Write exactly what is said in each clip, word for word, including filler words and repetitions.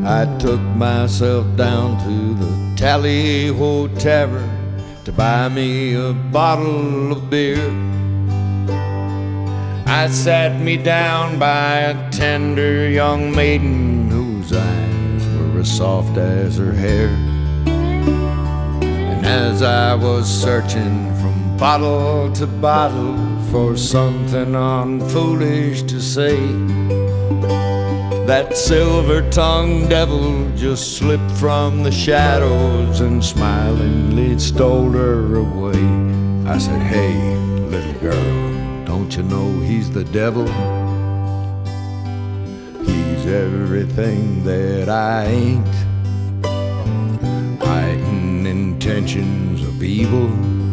I took myself down to the Tally-Ho Tavern to buy me a bottle of beer. I sat me down by a tender young maiden whose eyes were as soft as her hair. And as I was searching from bottle to bottle for something unfoolish to say, that silver-tongued devil just slipped from the shadows and smilingly stole her away. I said, "Hey, little girl, don't you know he's the devil? He's everything that I ain't, hiding intentions of evil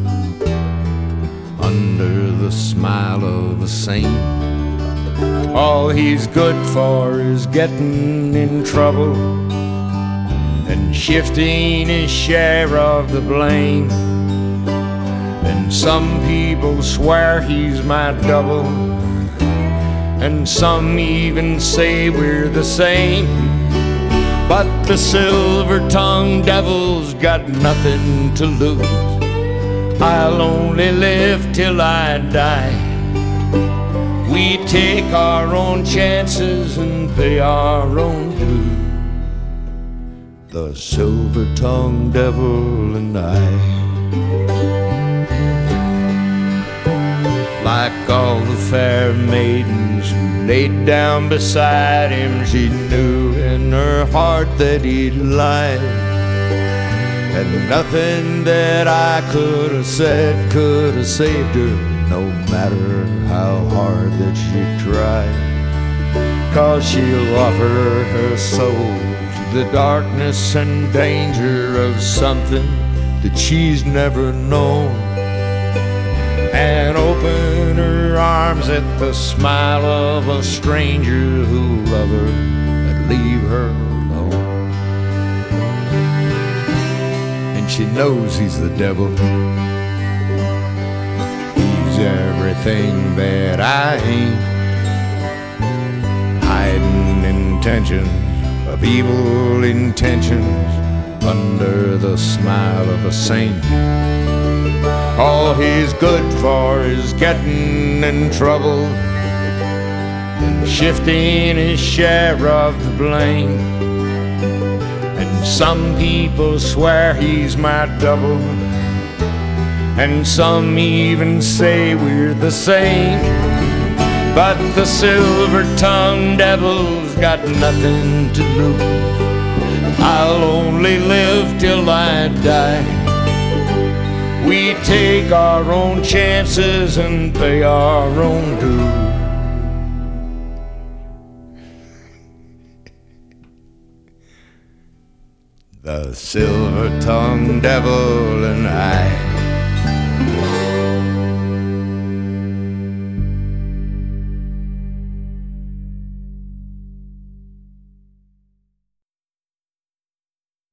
under the smile of a saint. All he's good for is getting in trouble and shifting his share of the blame. And some people swear he's my double, and some even say we're the same. But the silver-tongued devil's got nothing to lose. I'll only live till I die. We take our own chances and pay our own dues. The silver-tongued devil and I. Like all the fair maidens who laid down beside him, she knew in her heart that he'd lied. And nothing that I could have said could have saved her, no matter how hard that she tried. 'Cause she'll offer her soul to the darkness and danger of something that she's never known, and open her arms at the smile of a stranger who'll love her and leave her alone. And she knows he's the devil. He's everything that I ain't, hiding intentions of evil intentions under the smile of a saint. All he's good for is getting in trouble and shifting his share of the blame. And some people swear he's my double, and some even say we're the same. But the silver-tongued devil's got nothing to lose. I'll only live till I die. We take our own chances and pay our own dues. The silver-tongued devil and I.